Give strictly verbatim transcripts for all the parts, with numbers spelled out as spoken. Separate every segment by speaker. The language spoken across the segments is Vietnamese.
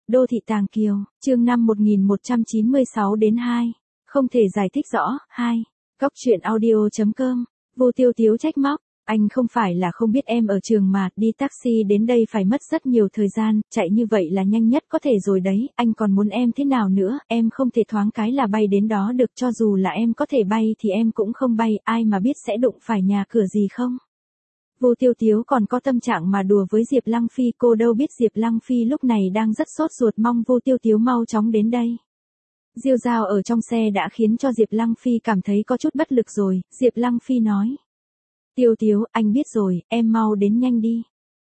Speaker 1: Đô thị Tàng Kiều, chương năm một nghìn một trăm chín mươi sáu đến hai. Không thể giải thích rõ, hai. Góc truyện audio chấm com. Vô Tiêu Tiếu trách móc, anh không phải là không biết em ở trường mà, đi taxi đến đây phải mất rất nhiều thời gian, chạy như vậy là nhanh nhất có thể rồi đấy, anh còn muốn em thế nào nữa, em không thể thoáng cái là bay đến đó được, cho dù là em có thể bay thì em cũng không bay, ai mà biết sẽ đụng phải nhà cửa gì không. Vô Tiêu Tiếu còn có tâm trạng mà đùa với Diệp Lăng Phi, cô đâu biết Diệp Lăng Phi lúc này đang rất sốt ruột mong Vô Tiêu Tiếu mau chóng đến đây. Diêu Dao ở trong xe đã khiến cho Diệp Lăng Phi cảm thấy có chút bất lực rồi, Diệp Lăng Phi nói. Tiêu Tiếu, anh biết rồi, em mau đến nhanh đi.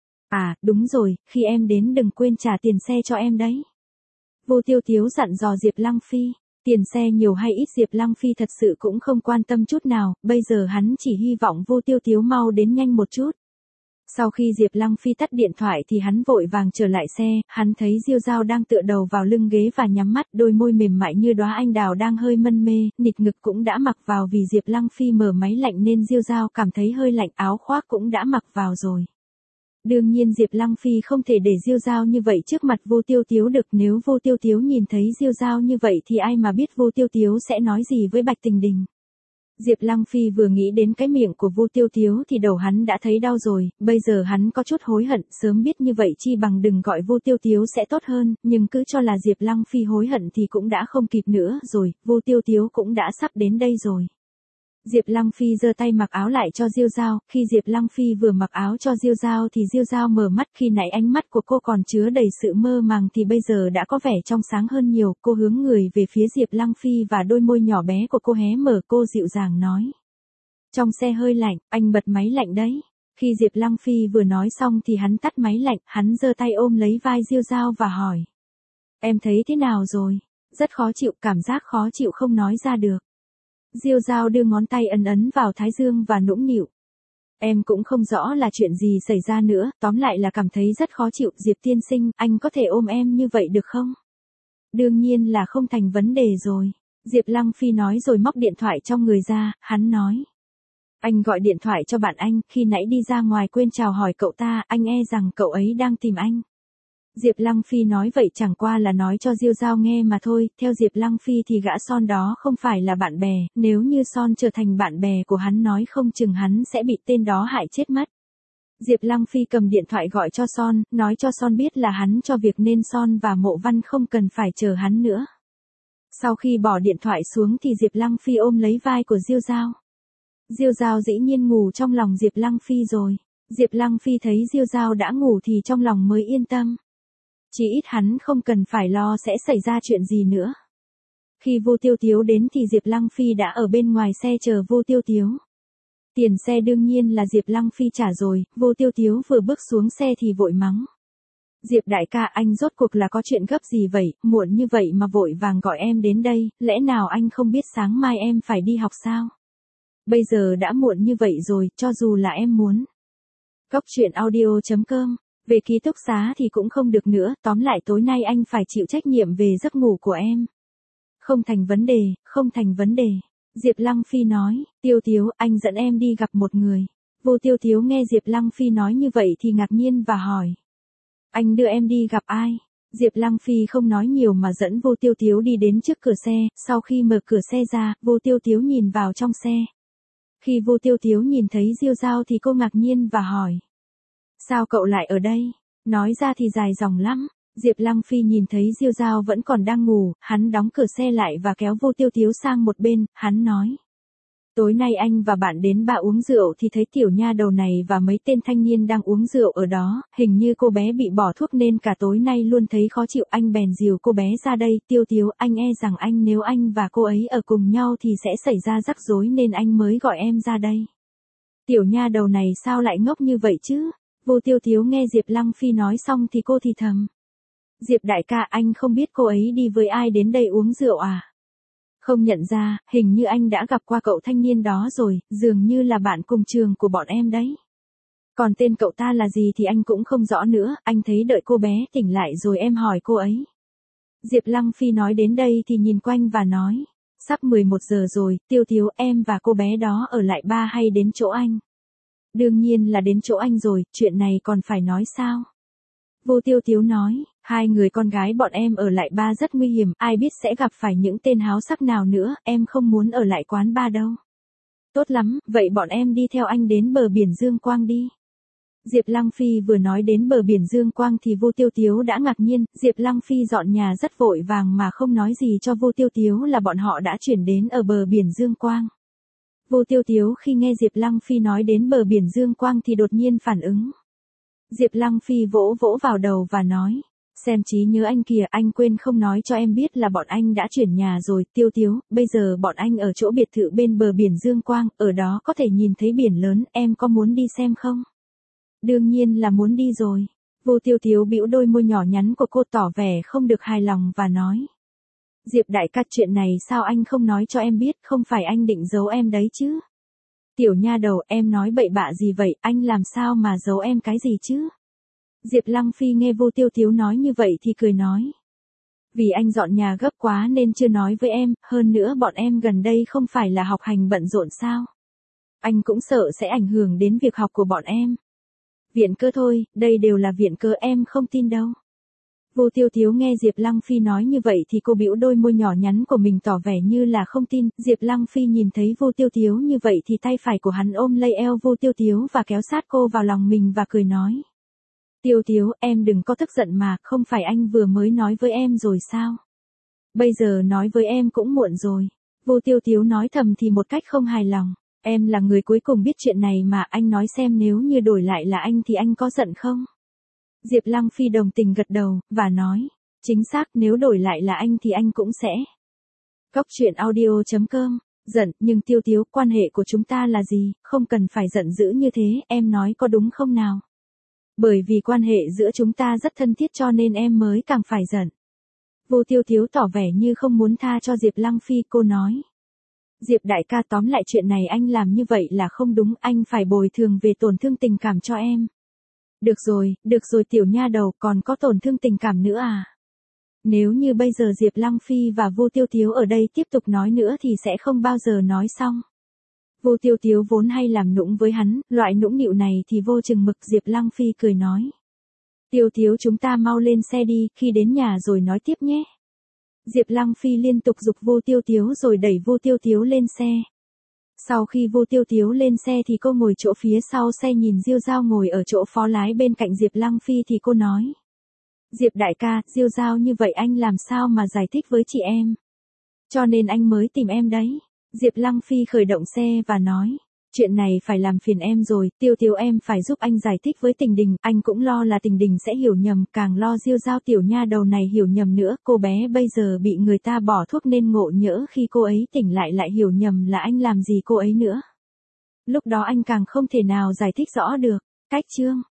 Speaker 1: À, đúng rồi, khi em đến đừng quên trả tiền xe cho em đấy. Vô Tiêu Tiếu dặn dò Diệp Lăng Phi. Tiền xe nhiều hay ít Diệp Lăng Phi thật sự cũng không quan tâm chút nào, bây giờ hắn chỉ hy vọng Vô Tiêu Tiếu mau đến nhanh một chút. Sau khi Diệp Lăng Phi tắt điện thoại thì hắn vội vàng trở lại xe, hắn thấy Diêu Dao đang tựa đầu vào lưng ghế và nhắm mắt, đôi môi mềm mại như đóa anh đào đang hơi mân mê, nịt ngực cũng đã mặc vào vì Diệp Lăng Phi mở máy lạnh nên Diêu Dao cảm thấy hơi lạnh, áo khoác cũng đã mặc vào rồi. Đương nhiên Diệp Lăng Phi không thể để Diêu Dao như vậy trước mặt Vô Tiêu Tiếu được, nếu Vô Tiêu Tiếu nhìn thấy Diêu Dao như vậy thì ai mà biết Vô Tiêu Tiếu sẽ nói gì với Bạch Tình Đình. Diệp Lăng Phi vừa nghĩ đến cái miệng của Vô Tiêu Tiếu thì đầu hắn đã thấy đau rồi, bây giờ hắn có chút hối hận, sớm biết như vậy chi bằng đừng gọi Vô Tiêu Tiếu sẽ tốt hơn, nhưng cứ cho là Diệp Lăng Phi hối hận thì cũng đã không kịp nữa rồi, Vô Tiêu Tiếu cũng đã sắp đến đây rồi. Diệp Lăng Phi giơ tay mặc áo lại cho Diêu Dao, khi Diệp Lăng Phi vừa mặc áo cho Diêu Dao thì Diêu Dao mở mắt, khi nãy ánh mắt của cô còn chứa đầy sự mơ màng thì bây giờ đã có vẻ trong sáng hơn nhiều, cô hướng người về phía Diệp Lăng Phi và đôi môi nhỏ bé của cô hé mở, cô dịu dàng nói. Trong xe hơi lạnh, anh bật máy lạnh đấy. Khi Diệp Lăng Phi vừa nói xong thì hắn tắt máy lạnh, hắn giơ tay ôm lấy vai Diêu Dao và hỏi. Em thấy thế nào rồi? Rất khó chịu, cảm giác khó chịu không nói ra được. Diêu Dao đưa ngón tay ấn ấn vào thái dương và nũng nịu. Em cũng không rõ là chuyện gì xảy ra nữa, tóm lại là cảm thấy rất khó chịu. Diệp tiên sinh, anh có thể ôm em như vậy được không? Đương nhiên là không thành vấn đề rồi. Diệp Lăng Phi nói rồi móc điện thoại trong người ra, hắn nói. Anh gọi điện thoại cho bạn anh, khi nãy đi ra ngoài quên chào hỏi cậu ta, anh e rằng cậu ấy đang tìm anh. Diệp Lăng Phi nói vậy chẳng qua là nói cho Diêu Dao nghe mà thôi, theo Diệp Lăng Phi thì gã Son đó không phải là bạn bè, nếu như Son trở thành bạn bè của hắn nói không chừng hắn sẽ bị tên đó hại chết mất. Diệp Lăng Phi cầm điện thoại gọi cho Son, nói cho Son biết là hắn cho việc nên Son và Mộ Văn không cần phải chờ hắn nữa. Sau khi bỏ điện thoại xuống thì Diệp Lăng Phi ôm lấy vai của Diêu Dao. Diêu Dao dĩ nhiên ngủ trong lòng Diệp Lăng Phi rồi. Diệp Lăng Phi thấy Diêu Dao đã ngủ thì trong lòng mới yên tâm. Chỉ ít hắn không cần phải lo sẽ xảy ra chuyện gì nữa. Khi Vô Tiêu Tiếu đến thì Diệp Lăng Phi đã ở bên ngoài xe chờ Vô Tiêu Tiếu. Tiền xe đương nhiên là Diệp Lăng Phi trả rồi, Vô Tiêu Tiếu vừa bước xuống xe thì vội mắng. Diệp đại ca, anh rốt cuộc là có chuyện gấp gì vậy, muộn như vậy mà vội vàng gọi em đến đây, lẽ nào anh không biết sáng mai em phải đi học sao? Bây giờ đã muộn như vậy rồi, cho dù là em muốn. Góc truyện audio chấm com. Về ký túc xá thì cũng không được nữa, tóm lại tối nay anh phải chịu trách nhiệm về giấc ngủ của em. Không thành vấn đề, không thành vấn đề. Diệp Lăng Phi nói, Tiêu Tiếu, anh dẫn em đi gặp một người. Vô Tiêu Tiếu nghe Diệp Lăng Phi nói như vậy thì ngạc nhiên và hỏi. Anh đưa em đi gặp ai? Diệp Lăng Phi không nói nhiều mà dẫn Vô Tiêu Tiếu đi đến trước cửa xe, sau khi mở cửa xe ra, Vô Tiêu Tiếu nhìn vào trong xe. Khi Vô Tiêu Tiếu nhìn thấy Diêu Dao thì cô ngạc nhiên và hỏi. Sao cậu lại ở đây? Nói ra thì dài dòng lắm. Diệp Lăng Phi nhìn thấy Diêu Dao vẫn còn đang ngủ, hắn đóng cửa xe lại và kéo Vô Tiêu Tiếu sang một bên, hắn nói. Tối nay anh và bạn đến bar uống rượu thì thấy tiểu nha đầu này và mấy tên thanh niên đang uống rượu ở đó, hình như cô bé bị bỏ thuốc nên cả tối nay luôn thấy khó chịu, anh bèn dìu cô bé ra đây. Tiêu Tiếu, anh e rằng anh nếu anh và cô ấy ở cùng nhau thì sẽ xảy ra rắc rối nên anh mới gọi em ra đây. Tiểu nha đầu này sao lại ngốc như vậy chứ? Vô Tiêu Tiếu nghe Diệp Lăng Phi nói xong thì cô thì thầm. Diệp đại ca, anh không biết cô ấy đi với ai đến đây uống rượu à? Không nhận ra, hình như anh đã gặp qua cậu thanh niên đó rồi, dường như là bạn cùng trường của bọn em đấy. Còn tên cậu ta là gì thì anh cũng không rõ nữa, anh thấy đợi cô bé tỉnh lại rồi em hỏi cô ấy. Diệp Lăng Phi nói đến đây thì nhìn quanh và nói. Sắp mười một giờ rồi, Tiêu Tiếu, em và cô bé đó ở lại ba hay đến chỗ anh? Đương nhiên là đến chỗ anh rồi, chuyện này còn phải nói sao? Vô Tiêu Tiếu nói, Hai người con gái bọn em ở lại bar rất nguy hiểm, ai biết sẽ gặp phải những tên háo sắc nào nữa, em không muốn ở lại quán bar đâu. Tốt lắm, vậy bọn em đi theo anh đến bờ biển Dương Quang đi. Diệp Lăng Phi vừa nói đến bờ biển Dương Quang thì Vu Tiêu Tiếu đã ngạc nhiên, Diệp Lăng Phi dọn nhà rất vội vàng mà không nói gì cho Vu Tiêu Tiếu là bọn họ đã chuyển đến ở bờ biển Dương Quang. Vu Tiêu Tiếu khi nghe Diệp Lăng Phi nói đến bờ biển Dương Quang thì đột nhiên phản ứng. Diệp Lăng Phi vỗ vỗ vào đầu và nói, xem trí nhớ anh kìa, anh quên không nói cho em biết là bọn anh đã chuyển nhà rồi, Tiêu Tiếu, bây giờ bọn anh ở chỗ biệt thự bên bờ biển Dương Quang, ở đó có thể nhìn thấy biển lớn, em có muốn đi xem không? Đương nhiên là muốn đi rồi. Vu Tiêu Tiếu bĩu đôi môi nhỏ nhắn của cô tỏ vẻ không được hài lòng và nói. Diệp đại ca, chuyện này sao anh không nói cho em biết, không phải anh định giấu em đấy chứ? Tiểu nha đầu, em nói bậy bạ gì vậy, anh làm sao mà giấu em cái gì chứ? Diệp Lăng Phi nghe Vu Tiêu Tiếu nói như vậy thì cười nói. Vì anh dọn nhà gấp quá nên chưa nói với em, hơn nữa bọn em gần đây không phải là học hành bận rộn sao? Anh cũng sợ sẽ ảnh hưởng đến việc học của bọn em. Viện cơ thôi, đây đều là viện cơ, em không tin đâu. Vu Tiêu Tiếu nghe Diệp Lăng Phi nói như vậy thì cô bĩu đôi môi nhỏ nhắn của mình tỏ vẻ như là không tin. Diệp Lăng Phi nhìn thấy Vu Tiêu Tiếu như vậy thì tay phải của hắn ôm lấy eo Vu Tiêu Tiếu và kéo sát cô vào lòng mình và cười nói. Tiêu Tiếu, em đừng có tức giận mà, không phải anh vừa mới nói với em rồi sao? Bây giờ nói với em cũng muộn rồi. Vu Tiêu Tiếu nói thầm thì một cách không hài lòng. Em là người cuối cùng biết chuyện này mà, anh nói xem nếu như đổi lại là anh thì anh có giận không? Diệp Lăng Phi đồng tình gật đầu, và nói, chính xác, nếu đổi lại là anh thì anh cũng sẽ. Góc truyện audio chấm com, giận, nhưng Tiêu Tiếu, quan hệ của chúng ta là gì, không cần phải giận dữ như thế, em nói có đúng không nào? Bởi vì quan hệ giữa chúng ta rất thân thiết cho nên em mới càng phải giận. Vu Tiêu Tiếu tỏ vẻ như không muốn tha cho Diệp Lăng Phi, cô nói. Diệp đại ca, tóm lại chuyện này anh làm như vậy là không đúng, anh phải bồi thường về tổn thương tình cảm cho em. Được rồi, được rồi tiểu nha đầu, còn có tổn thương tình cảm nữa à? Nếu như bây giờ Diệp Lăng Phi và Vu Tiêu Tiếu ở đây tiếp tục nói nữa thì sẽ không bao giờ nói xong. Vu Tiêu Tiếu vốn hay làm nũng với hắn, loại nũng nịu này thì vô chừng mực. Diệp Lăng Phi cười nói. Tiêu Tiếu, chúng ta mau lên xe đi, khi đến nhà rồi nói tiếp nhé. Diệp Lăng Phi liên tục giục Vu Tiêu Tiếu rồi đẩy Vu Tiêu Tiếu lên xe. Sau khi Vu Tiêu Tiếu lên xe thì cô ngồi chỗ phía sau xe nhìn Diêu Giao ngồi ở chỗ phó lái bên cạnh Diệp Lăng Phi thì cô nói. Diệp đại ca, Diêu Giao như vậy anh làm sao mà giải thích với chị em? Cho nên anh mới tìm em đấy. Diệp Lăng Phi khởi động xe và nói. Chuyện này phải làm phiền em rồi, Tiêu Tiếu em phải giúp anh giải thích với Tình Đình, anh cũng lo là Tình Đình sẽ hiểu nhầm, càng lo Diêu Giao tiểu nha đầu này hiểu nhầm nữa, cô bé bây giờ bị người ta bỏ thuốc nên ngộ nhỡ khi cô ấy tỉnh lại lại hiểu nhầm là anh làm gì cô ấy nữa. Lúc đó anh càng không thể nào giải thích rõ được. Cách chương